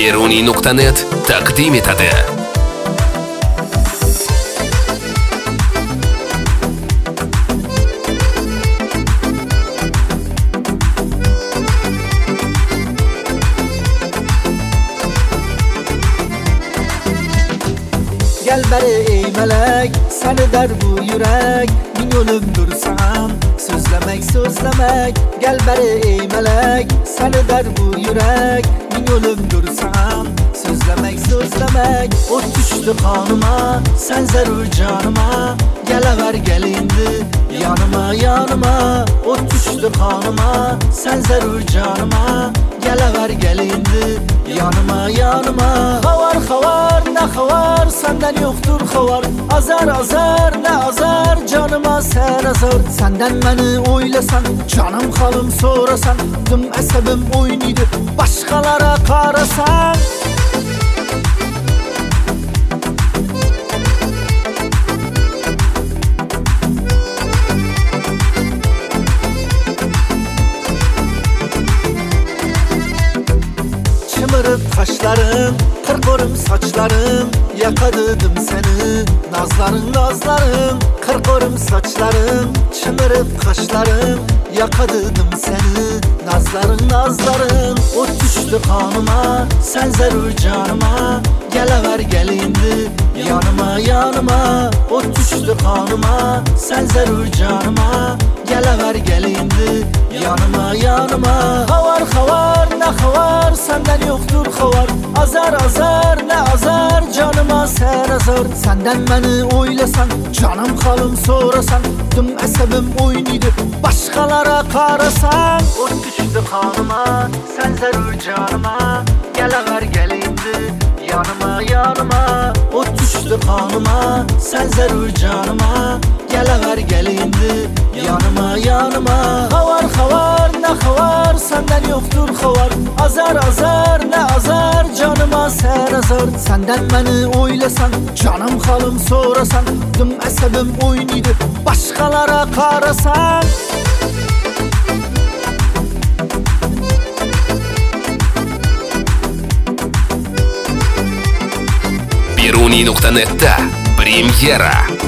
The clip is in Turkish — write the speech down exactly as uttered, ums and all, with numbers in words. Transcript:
Beruniy nuqta net taqdim etadi. Gel beri ey melek, seni der bu yürek. Bin yolum dursam, sözlemek sözlemek. Gel beri ey melek, seni der bu yürek. Bin yolum dursam, sözlemek sözlemek. O düştü kanıma, sen zerur canıma. Gelever gel indi, yanıma yanıma. O düştü kanıma, sen zerur canıma. Gelever gel indi, yanıma yanıma. Havar havar ne havar, senden yoktur havar. Azar azar ne azar, canıma sen azar. Senden beni oylasan, canım halım sorasan. Tüm əsəbim oynaydı, başkalara qarasan. Çımırıp kaşlarım, kırpırım saçlarım. Yakaladım seni, nazların nazlarım. Kırpırım saçlarım, çımırıp kaşlarım. Yakaladım seni, nazların nazların. O düştü kanıma, sen zerur canıma. Gelever gel indi, yanıma yanıma. O düştü kanıma, sen zerur canıma. Gelever gel indi, yanıma yanıma. Havar havar ne havar, senden yoktur havar. Azar azar ne azar, canıma sen azar. Senden beni oylasan, canım halım sorasan. Tüm əsəbim oynaydı, başkalara qarasan. O düştü kanıma, sen zerur canıma. Gelever gel indi, yanıma yanıma. O düştü kanıma, sen zerur canıma. Gelever gel indi, yanıma yanıma. Havar havar ne havar, senden yoktur havar. Azar azar ne azar, canıma sen azar. Senden beni oylasan, canım halım sorasan. Tüm əsəbim oynaydı, başkalara qarasan. Beruniy nuqta netda premyera.